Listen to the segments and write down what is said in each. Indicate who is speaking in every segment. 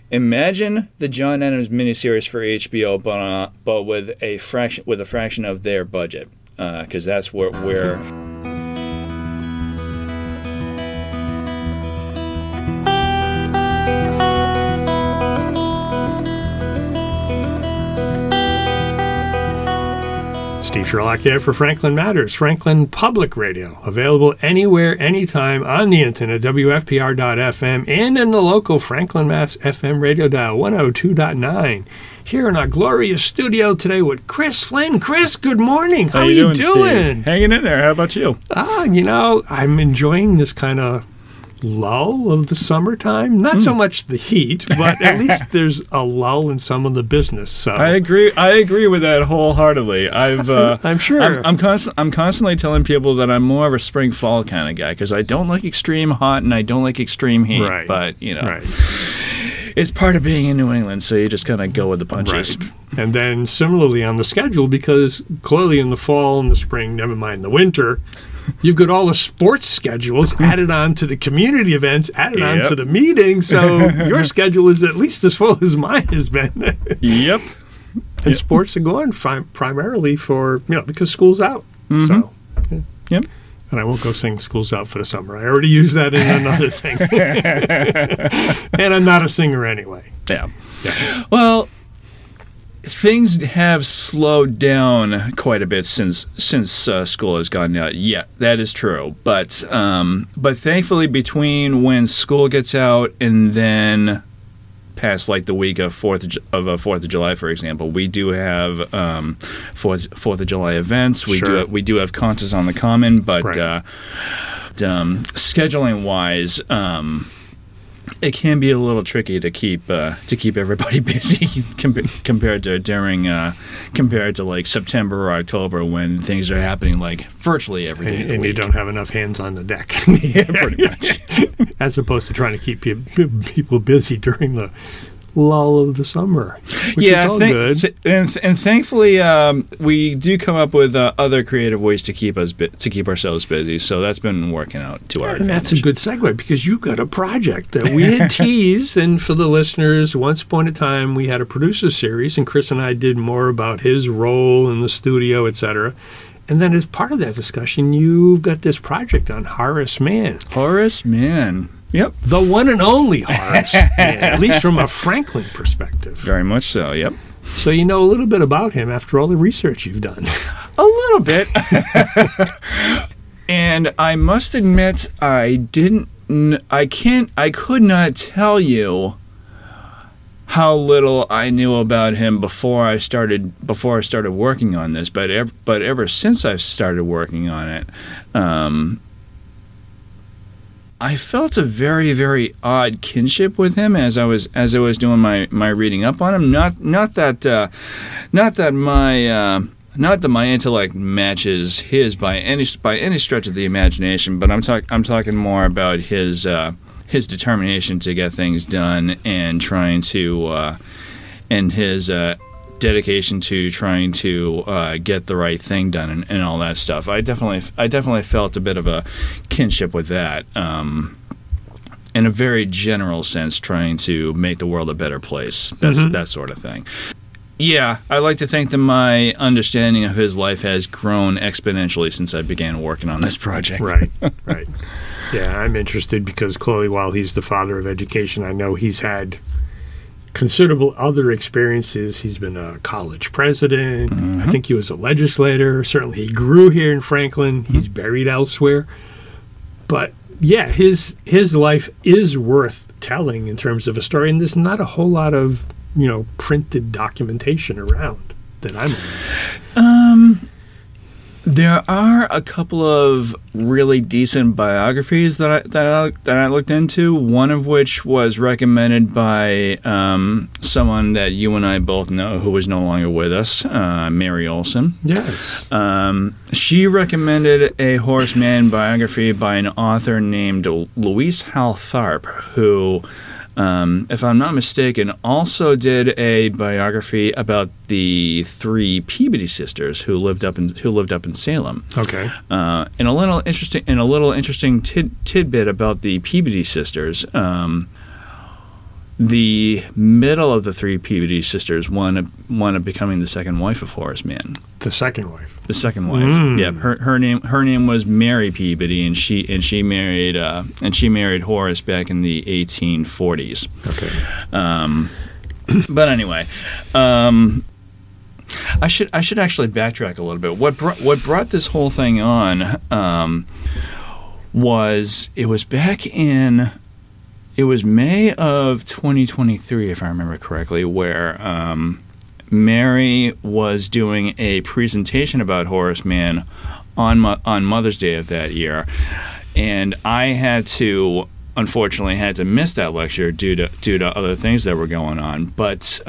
Speaker 1: Imagine the John Adams miniseries for HBO, but with a fraction of their budget, because that's where.
Speaker 2: Steve Sherlock here for Franklin Matters, Franklin Public Radio, available anywhere, anytime on the internet, WFPR.FM, and in the local Franklin, Mass. FM radio dial 102.9. Here in our glorious studio today with Chris Flynn. Chris, good morning. How are you doing?
Speaker 1: Steve? Hanging in there. How about you?
Speaker 2: I'm enjoying this kind of lull of the summertime. Not so much the heat, but at least there's a lull in some of the business. So
Speaker 1: I agree with that wholeheartedly.
Speaker 2: I'm sure.
Speaker 1: I'm constantly telling people that I'm more of a spring fall kind of guy because I don't like extreme hot and I don't like extreme heat.
Speaker 2: Right.
Speaker 1: But
Speaker 2: Right.
Speaker 1: It's part of being in New England, so you just kind of go with the punches.
Speaker 2: Right. And then similarly on the schedule, because clearly in the fall and the spring, never mind the winter, you've got all the sports schedules added on to the community events, added on to the meetings, so your schedule is at least as full as mine has been.
Speaker 1: Yep.
Speaker 2: And sports are going primarily for, because school's out.
Speaker 1: Mm-hmm.
Speaker 2: So,
Speaker 1: Yep.
Speaker 2: And I won't go sing School's Out for the Summer. I already used that in another thing. And I'm not a singer anyway.
Speaker 1: Yeah.
Speaker 2: Yes.
Speaker 1: Well, things have slowed down quite a bit since school has gone out. Yeah, that is true. But thankfully, between when school gets out and then past like the week of Fourth of July, for example, we do have Fourth of July events. We do have concerts on the Common, but
Speaker 2: right.
Speaker 1: Scheduling wise. It can be a little tricky to keep everybody busy compared to like September or October when things are happening like virtually every day.
Speaker 2: And you don't have enough hands on the deck.
Speaker 1: Yeah, pretty much.
Speaker 2: As opposed to trying to keep people busy during the lull of the summer, which is all good.
Speaker 1: And thankfully, we do come up with other creative ways to keep ourselves busy. So that's been working out to our advantage.
Speaker 2: And that's a good segue because you got a project that we had teased. And for the listeners, once upon a time, we had a producer series, and Chris and I did more about his role in the studio, etc. And then as part of that discussion, you've got this project on Horace Mann.
Speaker 1: Horace Mann. Yep.
Speaker 2: The one and only Horace Mann, at least from a Franklin perspective.
Speaker 1: Very much so, yep.
Speaker 2: So you know a little bit about him after all the research you've done.
Speaker 1: A little bit. And I must admit, I could not tell you how little I knew about him before I started working on this, but ever since I've started working on it, I felt a very, very odd kinship with him as I was doing my reading up on him. Not that my intellect matches his by any stretch of the imagination, but I'm talking more about his determination to get things done and trying to and his dedication to trying to get the right thing done and all that stuff. I definitely felt a bit of a kinship with that, in a very general sense, trying to make the world a better place. That sort of thing. Yeah, I like to think that my understanding of his life has grown exponentially since I began working on this project.
Speaker 2: Right. Yeah, I'm interested because clearly, while he's the father of education, I know he's had considerable other experiences. He's been a college president. Mm-hmm. I think he was a legislator. Certainly he grew here in Franklin. Mm-hmm. He's buried elsewhere. But yeah, his life is worth telling in terms of a story. And there's not a whole lot of, printed documentation around that I'm aware.
Speaker 1: There are a couple of really decent biographies that I looked into. One of which was recommended by someone that you and I both know, who is no longer with us, Mary Olson.
Speaker 2: Yes.
Speaker 1: She recommended a Horace Mann biography by an author named Louise Hal Tharp, who, if I'm not mistaken, also did a biography about the three Peabody sisters who lived up in Salem.
Speaker 2: Okay.
Speaker 1: And a little interesting tidbit about the Peabody sisters. the middle of the three Peabody sisters wound up becoming the second wife of Horace Mann.
Speaker 2: The second wife.
Speaker 1: The second wife. Yeah, her name was Mary Peabody, and she married Horace back in the 1840s.
Speaker 2: Okay.
Speaker 1: But anyway, I should actually backtrack a little bit. What brought this whole thing on was it was May of 2023, if I remember correctly, where Mary was doing a presentation about Horace Mann on Mother's Day of that year, and I unfortunately had to miss that lecture due to other things that were going on. But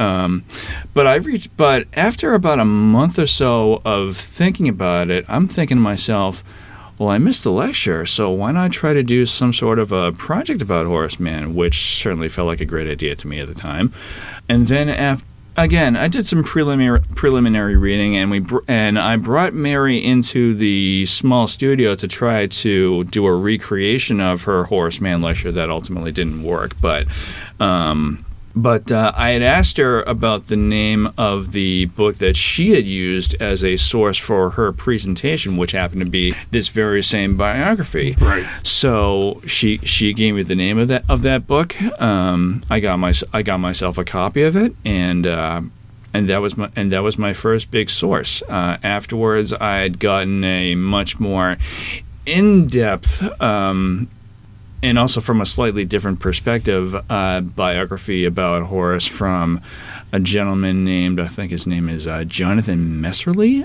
Speaker 1: after about a month or so of thinking about it, I'm thinking to myself, well, I missed the lecture, so why not try to do some sort of a project about Horace Mann, which certainly felt like a great idea to me at the time. And then again, I did some preliminary reading, and I brought Mary into the small studio to try to do a recreation of her Horace Mann lecture that ultimately didn't work. But I had asked her about the name of the book that she had used as a source for her presentation, which happened to be this very same biography.
Speaker 2: Right.
Speaker 1: So she gave me the name of that book. I got myself a copy of it, and that was my first big source. Afterwards, I had gotten a much more in-depth and also from a slightly different perspective, biography about Horace from a gentleman named, I think his name is Jonathan Messerly,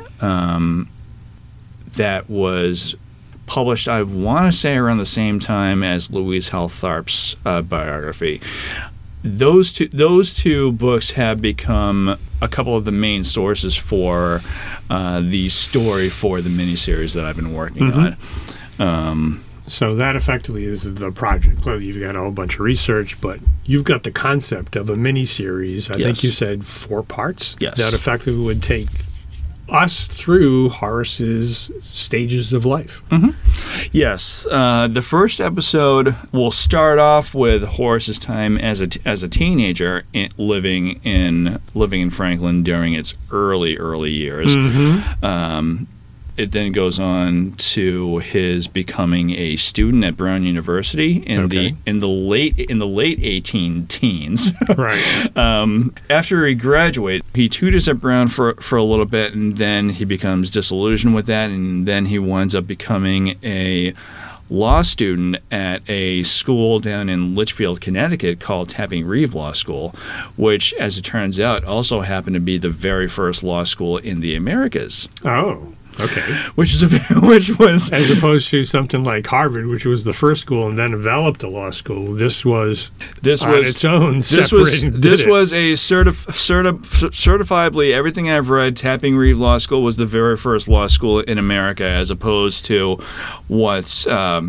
Speaker 1: that was published, I want to say, around the same time as Louise Hall Tharp's biography. Those two books have become a couple of the main sources for the story for the miniseries that I've been working on.
Speaker 2: So that effectively is the project. Clearly, you've got a whole bunch of research, but you've got the concept of a mini-series. I think you said 4 parts.
Speaker 1: Yes.
Speaker 2: That effectively would take us through Horace's stages of life.
Speaker 1: Yes. The first episode will start off with Horace's time as a teenager living in Franklin during its early years. It then goes on to his becoming a student at Brown University in the late 18 teens.
Speaker 2: Right.
Speaker 1: After he graduates, he tutors at Brown for a little bit, and then he becomes disillusioned with that, and then he winds up becoming a law student at a school down in Litchfield, Connecticut called Tapping Reeve Law School, which, as it turns out, also happened to be the very first law school in the Americas.
Speaker 2: Oh. Okay.
Speaker 1: Which was
Speaker 2: as opposed to something like Harvard, which was the first school and then developed a law school. This was on its own. This was
Speaker 1: a certifiably, everything I've read, Tapping Reeve Law School was the very first law school in America, as opposed to what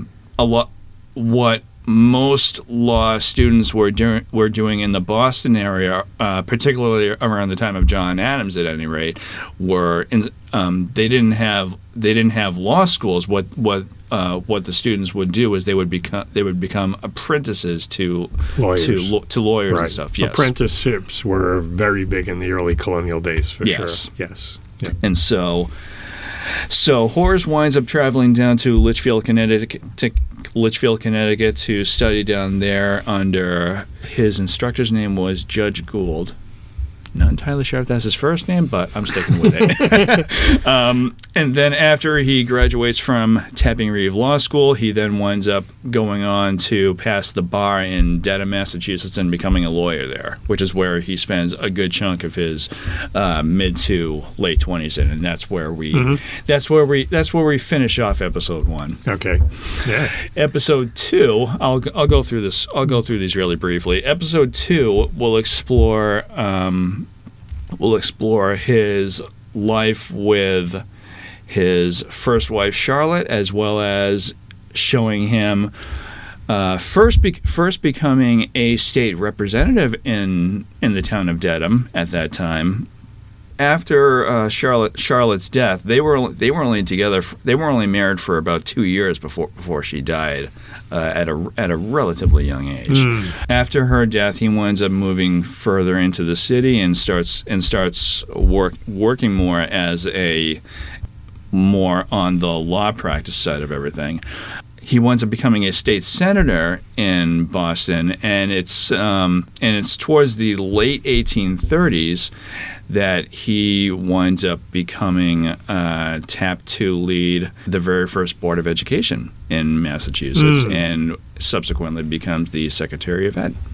Speaker 1: most law students were doing in the Boston area, particularly around the time of John Adams, at any rate, they didn't have law schools. What the students would do is they would become apprentices to lawyers and stuff. Yes.
Speaker 2: Apprenticeships were very big in the early colonial days, for sure. Yes. Yeah.
Speaker 1: And so Horace winds up traveling down to Litchfield, Connecticut to study down there under his instructor's name was Judge Gould. Not entirely sure if that's his first name, but I'm sticking with it. And then after he graduates from Tapping Reeve Law School, he then winds up going on to pass the bar in Dedham, Massachusetts, and becoming a lawyer there, which is where he spends a good chunk of his mid to late 20s in, and that's where we finish off episode 1.
Speaker 2: Okay. Yeah.
Speaker 1: Episode 2, I'll go through this. I'll go through these really briefly. Episode 2 will explore his life with his first wife Charlotte, as well as showing him first becoming a state representative in the town of Dedham at that time, Charlotte's death, they were only together. They were only married for about 2 years before she died, at a relatively young age. After her death, he winds up moving further into the city and starts working more on the law practice side of everything. He winds up becoming a state senator in Boston, and it's towards the late 1830s that he winds up becoming tapped to lead the very first Board of Education in Massachusetts, and subsequently becomes the Secretary of Ed.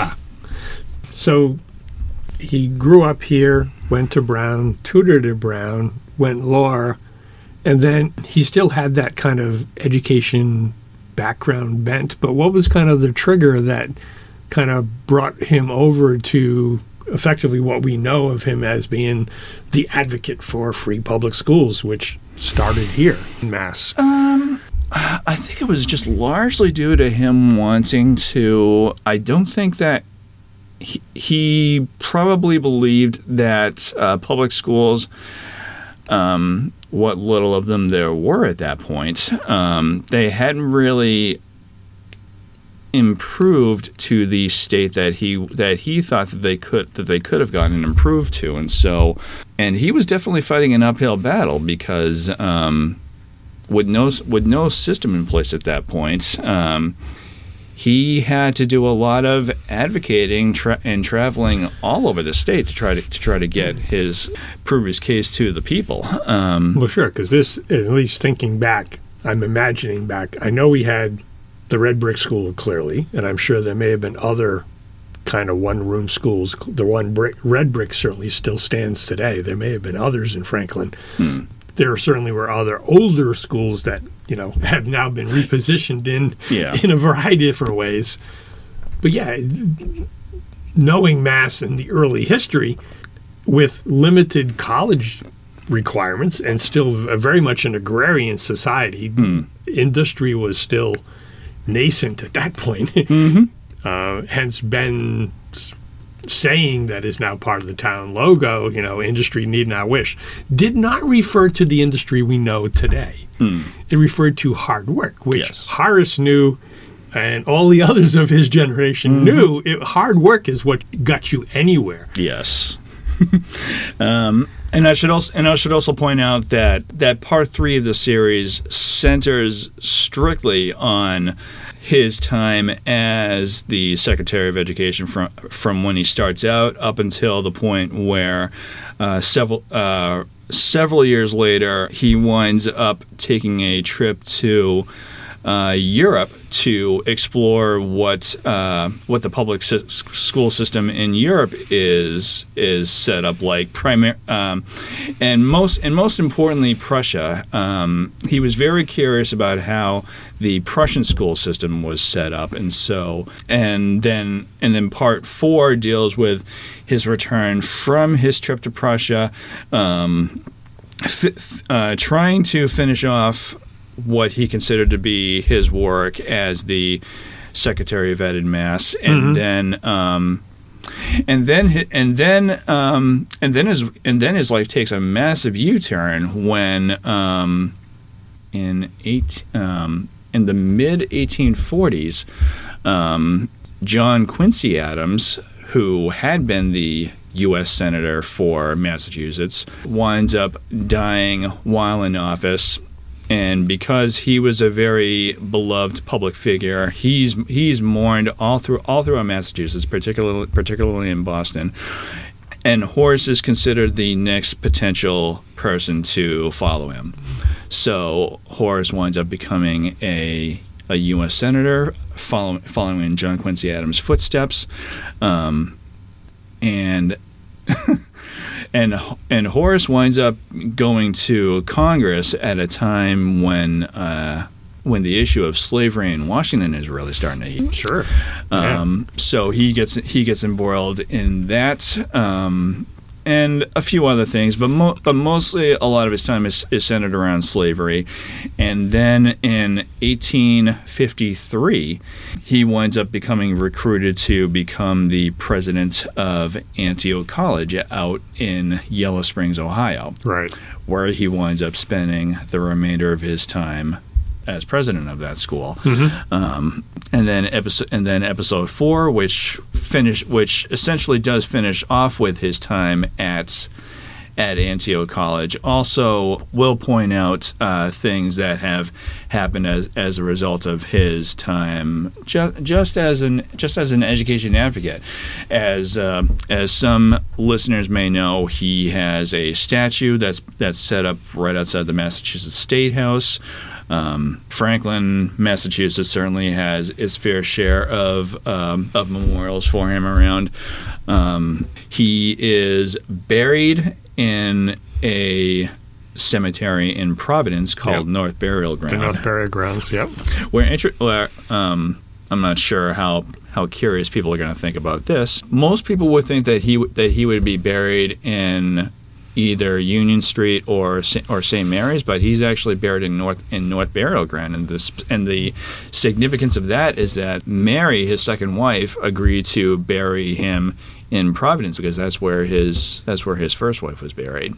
Speaker 2: So he grew up here, went to Brown, tutored at Brown, went law, and then he still had that kind of education background bent. But what was kind of the trigger that kind of brought him over to effectively what we know of him as being the advocate for free public schools, which started here in Mass?
Speaker 1: I think it was just largely due to him wanting to. I don't think that he probably believed that public schools, what little of them there were at that point, they hadn't really improved to the state that he thought that they could have gotten improved to, and he was definitely fighting an uphill battle because with no system in place at that point, he had to do a lot of advocating and traveling all over the state to try to prove his case to the people.
Speaker 2: Well, sure, because this, at least thinking back, I'm imagining back. I know we had the Red Brick School, clearly, and I'm sure there may have been other kind of one-room schools. The Red Brick certainly still stands today. There may have been others in Franklin. There certainly were other older schools that, have now been repositioned in a variety of different ways. But yeah, knowing Mass in the early history with limited college requirements and still very much an agrarian society, industry was still nascent at that point. Hence Ben's saying that is now part of the town logo, industry need not wish, did not refer to the industry we know today. It referred to hard work, which Horace knew, and all the others of his generation knew. Hard work is what got you anywhere.
Speaker 1: Yes. And I should also point out that part 3 of the series centers strictly on his time as the Secretary of Education from when he starts out up until the point where several years later he winds up taking a trip to Europe to explore what the public school system in Europe is set up like. And most importantly, Prussia. He was very curious about how the Prussian school system was set up, and then part 4 deals with his return from his trip to Prussia, trying to finish off what he considered to be his work as the Secretary of Ed in Mass, and then his life takes a massive U-turn when in the mid 1840s, John Quincy Adams, who had been the U.S. Senator for Massachusetts, winds up dying while in office. And because he was a very beloved public figure, he's mourned all throughout Massachusetts, particularly in Boston. And Horace is considered the next potential person to follow him. So Horace winds up becoming a U.S. Senator, following in John Quincy Adams' footsteps, and Horace winds up going to Congress at a time when the issue of slavery in Washington is really starting to heat.
Speaker 2: Sure.
Speaker 1: So he gets embroiled in that, and a few other things, but mostly a lot of his time is centered around slavery. And then in 1853, he winds up becoming recruited to become the president of Antioch College out in Yellow Springs, Ohio,
Speaker 2: Right.
Speaker 1: where he winds up spending the remainder of his time as president of that school. And then episode 4, which essentially does finish off with his time at Antioch College, also will point out things that have happened as a result of his time, just as an education advocate. As some listeners may know, he has a statue that's set up right outside the Massachusetts State House. Franklin, Massachusetts certainly has its fair share of memorials for him around. He is buried in a cemetery in Providence called North Burial Ground.
Speaker 2: The North Burial Grounds, yep.
Speaker 1: I'm not sure how curious people are going to think about this. Most people would think that he would be buried in either Union Street or St. Mary's, but he's actually buried in North Burial Ground, and the significance of that is that Mary, his second wife, agreed to bury him in Providence because that's where his first wife was buried.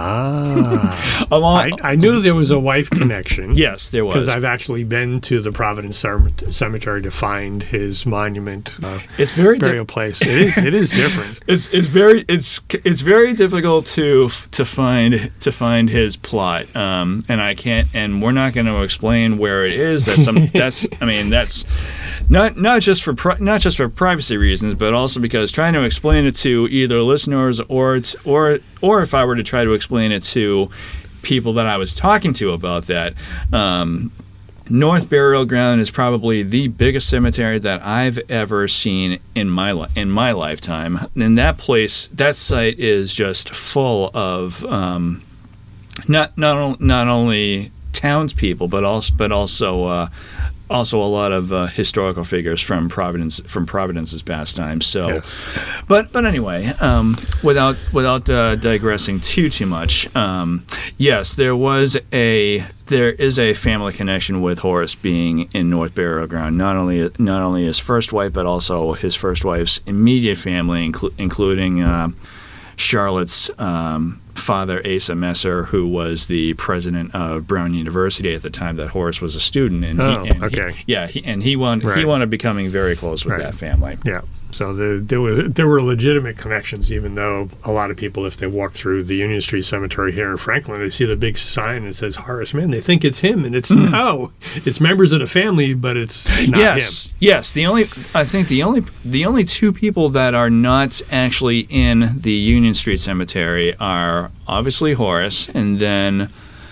Speaker 2: I knew there was a wife connection.
Speaker 1: Yes, there was,
Speaker 2: because I've actually been to the Providence Cemetery to find his monument.
Speaker 1: It's very
Speaker 2: burial place. It is different.
Speaker 1: It's very difficult to find his plot, and I can't, and we're not going to explain where it is. That's not just for privacy reasons, but also because trying to explain it to either listeners or if I were to try to explain it to people that I was talking to about that. North Burial Ground is probably the biggest cemetery that I've ever seen in my lifetime, and that site is just full of not only townspeople, but also a lot of historical figures from Providence's past times. So,
Speaker 2: yes.
Speaker 1: but anyway, without digressing too much, yes, there is a family connection with Horace being in North Burial Ground. Not only his first wife, but also his first wife's immediate family, including Charlotte's father, Asa Messer, who was the president of Brown University at the time that Horace was a student. And he wound up becoming very close with that family.
Speaker 2: Yeah. So there were legitimate connections, even though a lot of people, if they walk through the Union Street Cemetery here in Franklin, they see the big sign that says Horace Mann. They think it's him, and it's no, it's members of the family, but it's not him.
Speaker 1: Yes. The only two people that are not actually in the Union Street Cemetery are obviously Horace, and then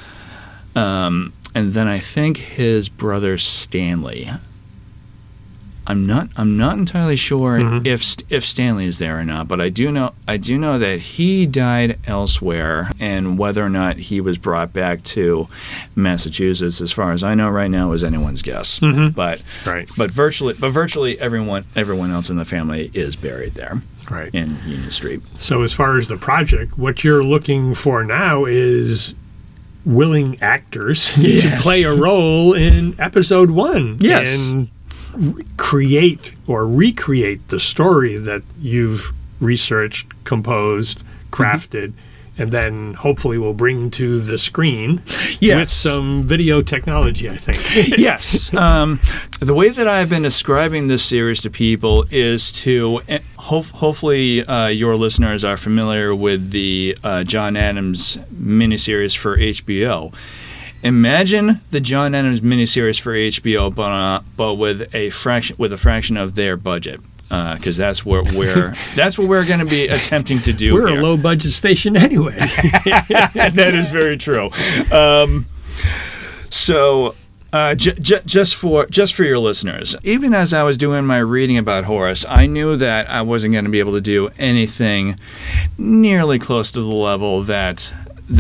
Speaker 1: I think his brother Stanley. I'm not entirely sure if Stanley is there or not, but I do know that he died elsewhere, and whether or not he was brought back to Massachusetts, as far as I know right now, is anyone's guess. But virtually everyone else in the family is buried there,
Speaker 2: right,
Speaker 1: in Union Street.
Speaker 2: So as far as the project, what you're looking for now is willing actors to play a role in episode 1.
Speaker 1: Yes.
Speaker 2: And create or recreate the story that you've researched, composed, crafted, and then hopefully will bring to the screen with some video technology, I think.
Speaker 1: Yes. The way that I've been describing this series to people is to hopefully your listeners are familiar with the John Adams miniseries for HBO. Imagine the John Adams miniseries for HBO, but with a fraction of their budget, because that's what we're going to be attempting to do.
Speaker 2: We're
Speaker 1: here.
Speaker 2: A low budget station anyway.
Speaker 1: That is very true. So. Just for your listeners, even as I was doing my reading about Horace, I knew that I wasn't going to be able to do anything nearly close to the level that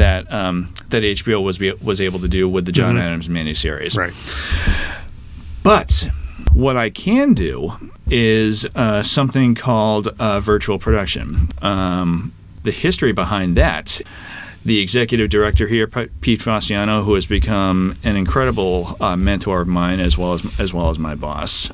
Speaker 1: HBO was able to do with the John Adams miniseries.
Speaker 2: Right.
Speaker 1: But what I can do is something called virtual production. the history behind that. The executive director here, Pete Fastiano, who has become an incredible mentor of mine as well as my boss,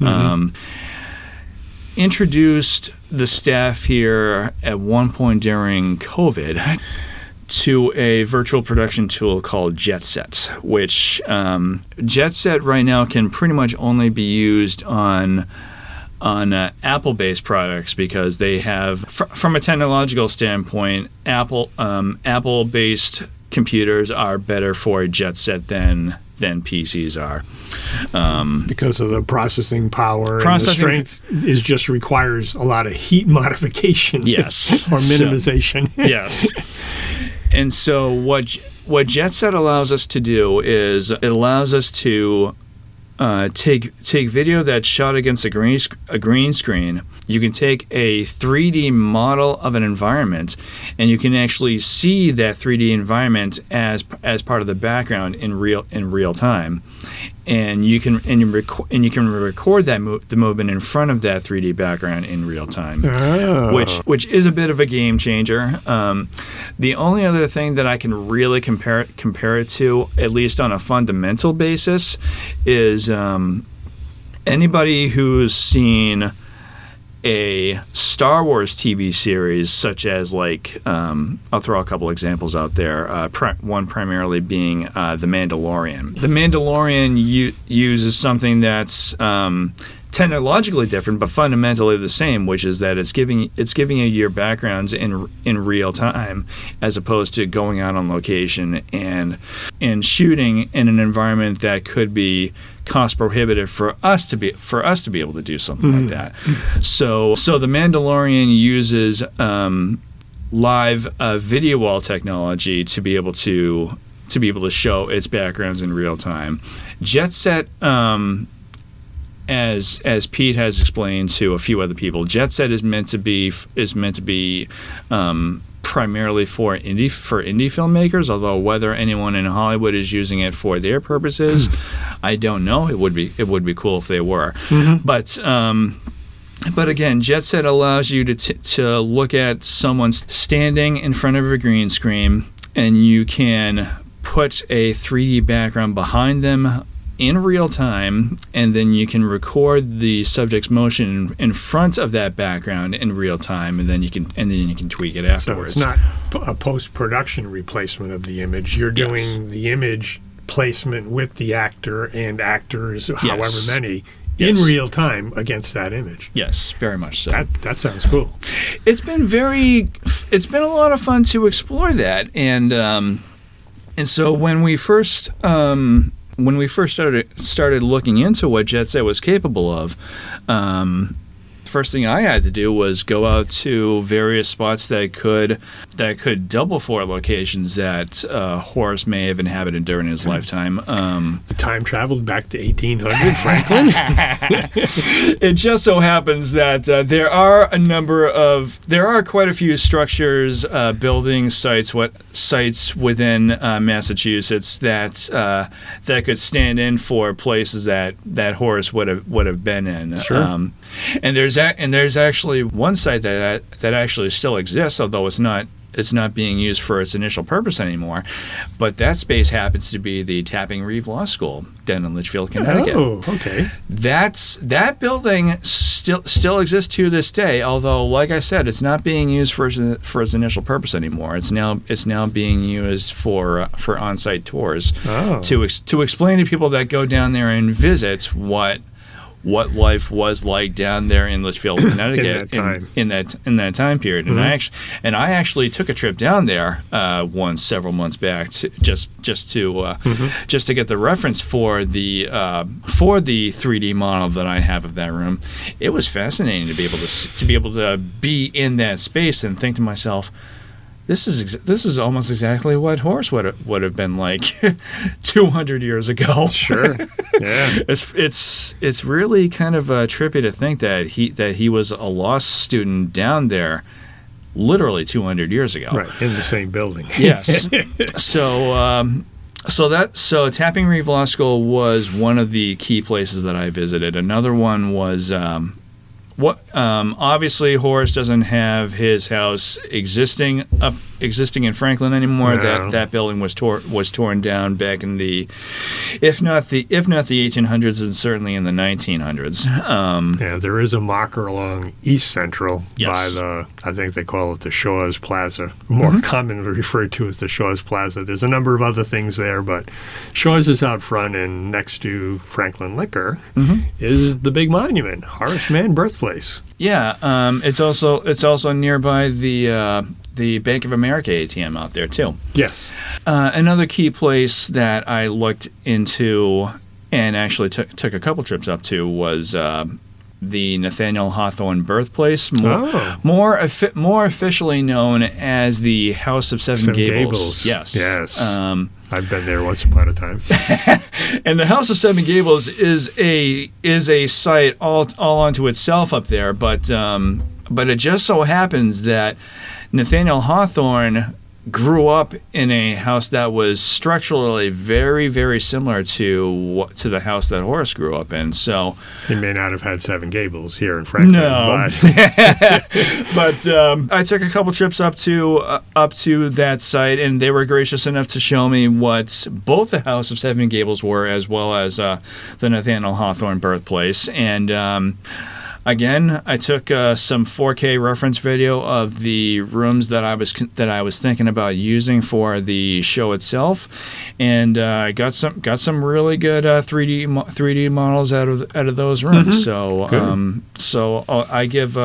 Speaker 1: introduced the staff here at one point during COVID to a virtual production tool called JetSet, which JetSet right now can pretty much only be used on Apple-based products because they have, from a technological standpoint, Apple-based computers are better for JetSet than PCs are.
Speaker 2: Because of the processing power and the strength just requires a lot of heat modification.
Speaker 1: Yes.
Speaker 2: Or minimization.
Speaker 1: Yes. And so what JetSet allows us to do is it allows us to take video that's shot against a green screen. You can take a 3D model of an environment, and you can actually see that 3D environment as part of the background in real time. And you can record the movement in front of that 3D background in real time, which is a bit of a game changer. The only other thing that I can really compare it to, at least on a fundamental basis, is anybody who's seen a Star Wars TV series, such as I'll throw a couple examples out there. One primarily being The Mandalorian. The Mandalorian uses something that's technologically different, but fundamentally the same, which is that it's giving you your backgrounds in real time, as opposed to going out on location and shooting in an environment that could be cost prohibitive for us to be able to do something like that. So the Mandalorian uses live video wall technology to be able to show its backgrounds in real time. JetSet, as Pete has explained to a few other people, JetSet is meant to be primarily for indie filmmakers. Although whether anyone in Hollywood is using it for their purposes, I don't know. It would be cool if they were. But again, JetSet allows you to look at someone standing in front of a green screen, and you can put a 3D background behind them in real time, and then you can record the subject's motion in front of that background in real time, and then you can tweak it afterwards.
Speaker 2: So it's not a post-production replacement of the image. You're doing the image placement with the actor and actors, however many, in real time against that image.
Speaker 1: Yes, very much so.
Speaker 2: That sounds cool.
Speaker 1: It's been a lot of fun to explore that, and so when we first started looking into what JetSet was capable of, first thing I had to do was go out to various spots that could double for locations that Horace may have inhabited during his lifetime.
Speaker 2: Time traveled back to 1800, Franklin.
Speaker 1: It just so happens that there are quite a few structures, buildings, sites within Massachusetts that could stand in for places that Horace would have been in.
Speaker 2: Sure.
Speaker 1: And there's actually one site that actually still exists, although it's not being used for its initial purpose anymore. But that space happens to be the Tapping Reeve Law School down in Litchfield, Connecticut.
Speaker 2: Oh, okay.
Speaker 1: That building still exists to this day, although, like I said, it's not being used for its initial purpose anymore. It's now being used for on-site tours to explain to people that go down there and visit what life was like down there in Litchfield, Connecticut in that time period. And I actually took a trip down there once several months back just to get the reference for the 3D model that I have of that room. It was fascinating to be able to be in that space and think to myself, This is almost exactly what Horace would have been like 200 years ago.
Speaker 2: Sure, yeah.
Speaker 1: It's really kind of trippy to think that he was a law student down there, literally 200 years ago.
Speaker 2: Right, in the same building.
Speaker 1: Yes. So Tapping Reeve Law School was one of the key places that I visited. Another one was Obviously Horace doesn't have his house existing in Franklin anymore.
Speaker 2: No.
Speaker 1: That building was torn down back in the if not the 1800s, and certainly in the 1900s.
Speaker 2: Yeah, there is a marker along East Central
Speaker 1: Yes.
Speaker 2: by I think they call it the Shaw's Plaza, more commonly referred to as the Shaw's Plaza. There's a number of other things there, but Shaw's is out front, and next to Franklin Liquor is the big monument, Horace Mann birthplace.
Speaker 1: Yeah, it's also nearby the Bank of America ATM out there too.
Speaker 2: Yes.
Speaker 1: Another key place that I looked into and actually took a couple trips up to was the Nathaniel Hawthorne birthplace, more officially known as the House of Seven Gables. Yes.
Speaker 2: I've been there once upon a time.
Speaker 1: And the House of Seven Gables is a site all unto itself up there, but it just so happens that Nathaniel Hawthorne grew up in a house that was structurally very, very similar to the house that Horace grew up in. So
Speaker 2: he may not have had Seven Gables here in Franklin.
Speaker 1: No, but I took a couple trips up to that site, and they were gracious enough to show me what both the House of Seven Gables were, as well as the Nathaniel Hawthorne birthplace. And again, I took some 4K reference video of the rooms that I was thinking about using for the show itself, and got some really good 3D models out of those rooms. So I give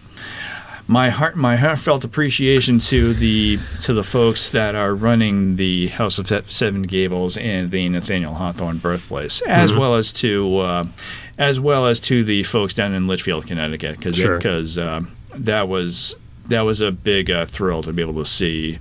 Speaker 1: my heartfelt appreciation to the folks that are running the House of Seven Gables and the Nathaniel Hawthorne birthplace, as well as to the folks down in Litchfield, Connecticut, because that was a big thrill to be able to see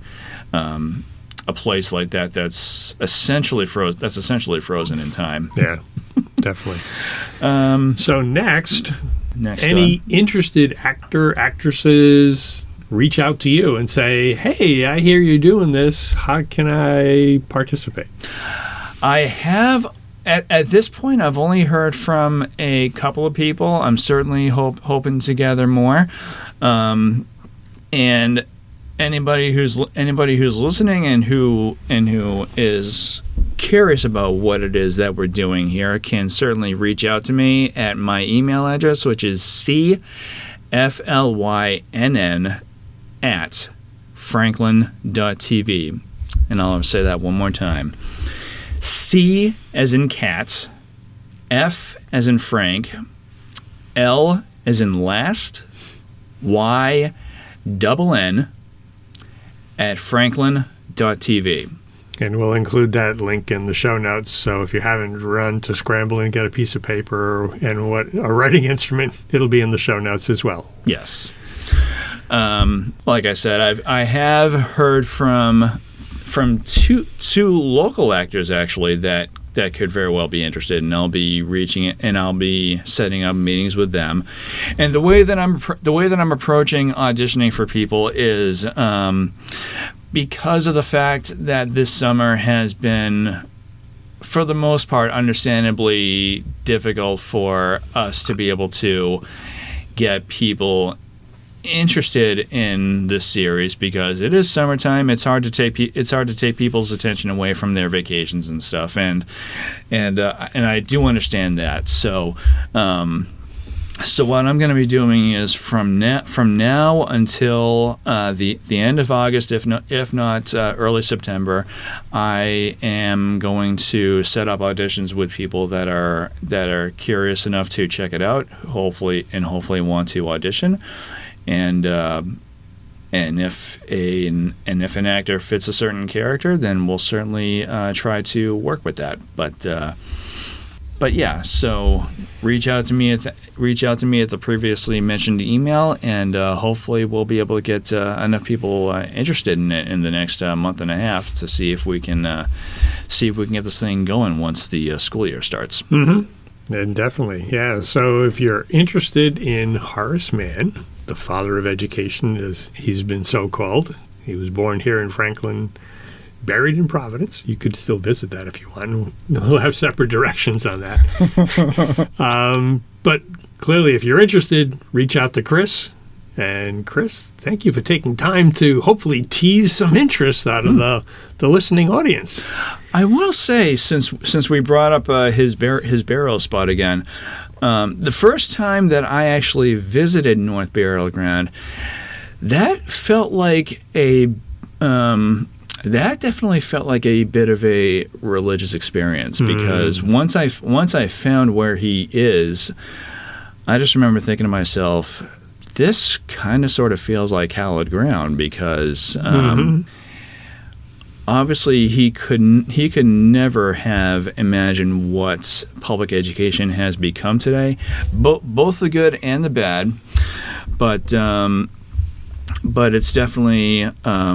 Speaker 1: a place like that that's essentially frozen in time.
Speaker 2: Yeah, definitely. So next, any interested actor, actresses reach out to you and say, "Hey, I hear you're doing this. How can I participate?"
Speaker 1: I have. At this point, I've only heard from a couple of people. I'm certainly hoping to gather more. And anybody who's listening and who is curious about what it is that we're doing here can certainly reach out to me at my email address, which is cflynn@franklin.tv. And I'll say that one more time. C as in cat, F as in Frank, L as in last, Y double N at franklin.tv.
Speaker 2: And we'll include that link in the show notes. So if you haven't run to scramble and get a piece of paper and a writing instrument, it'll be in the show notes as well.
Speaker 1: Yes. Like I said, I have heard from two local actors actually that could very well be interested, and I'll be reaching it, and I'll be setting up meetings with them. And the way that I'm approaching auditioning for people is because of the fact that this summer has been, for the most part, understandably difficult for us to be able to get people interested in this series, because it is summertime. It's hard to take people's attention away from their vacations and stuff, and I do understand that. So what I'm going to be doing is from now until the end of August, if not early September, I am going to set up auditions with people that are curious enough to check it out, hopefully want to audition. And if an actor fits a certain character, then we'll certainly try to work with that. But yeah, so reach out to me at the previously mentioned email, and hopefully we'll be able to get enough people interested in it in the next month and a half to see if we can get this thing going once the school year starts.
Speaker 2: Mm-hmm. And definitely, yeah. So if you're interested in Horace Mann, the father of education, as he's been so called, he was born here in Franklin, buried in Providence. You could still visit that if you want. We'll have separate directions on that. But clearly, if you're interested, reach out to Chris. And Chris, thank you for taking time to hopefully tease some interest out of the listening audience.
Speaker 1: I will say, since we brought up his burial spot again, the first time that I actually visited North Burial Ground, that felt like that definitely felt like a bit of a religious experience, because once I found where he is, I just remember thinking to myself, this kind of sort of feels like hallowed ground, because obviously he could never have imagined what public education has become today, both the good and the bad, but it's definitely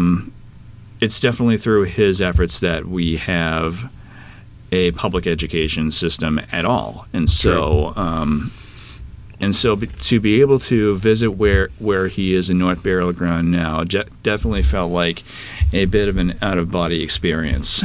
Speaker 1: through his efforts that we have a public education system at all, and so. And so to be able to visit where he is in North Burial Ground now definitely felt like a bit of an out-of-body experience.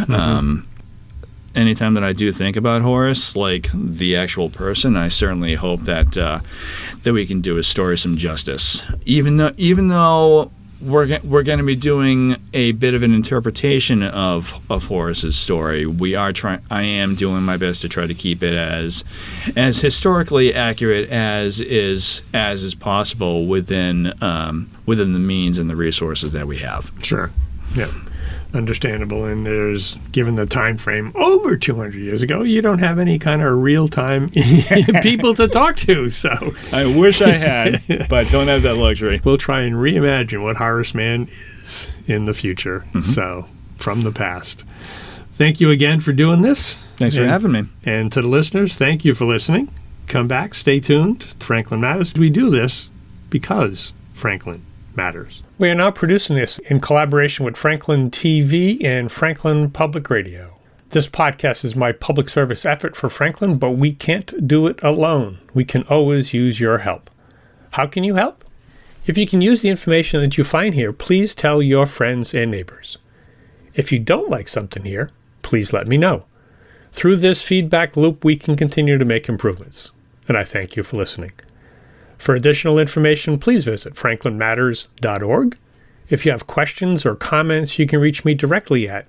Speaker 1: Anytime that I do think about Horace, like the actual person, I certainly hope that we can do his story some justice. Even though we're going to be doing a bit of an interpretation of Horace's story, I am doing my best to try to keep it as historically accurate as is possible within the means and the resources that we have.
Speaker 2: Sure. Yeah. Understandable. And there's, given the time frame, over 200 years ago, you don't have any kind of real-time people to talk to. So
Speaker 1: I wish I had, but don't have that luxury.
Speaker 2: We'll try and reimagine what Horace Mann is in the future. So, from the past. Thank you again for doing this.
Speaker 1: Thanks for having me.
Speaker 2: And to the listeners, thank you for listening. Come back, stay tuned. Franklin Matters. We do this because Franklin matters. We are now producing this in collaboration with Franklin TV and Franklin Public Radio. This podcast is my public service effort for Franklin, but we can't do it alone. We can always use your help. How can you help? If you can use the information that you find here, please tell your friends and neighbors. If you don't like something here, please let me know. Through this feedback loop, we can continue to make improvements. And I thank you for listening. For additional information, please visit franklinmatters.org. If you have questions or comments, you can reach me directly at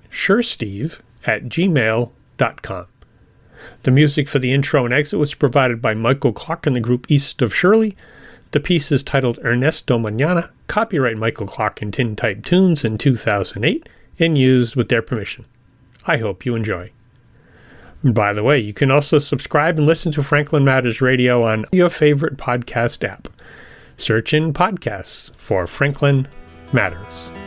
Speaker 2: suresteve@gmail.com. The music for the intro and exit was provided by Michael Clark and the group East of Shirley. The piece is titled Ernesto Mañana, copyright Michael Clark and Tintype Tunes in 2008, and used with their permission. I hope you enjoy. By the way, you can also subscribe and listen to Franklin Matters Radio on your favorite podcast app. Search in podcasts for Franklin Matters.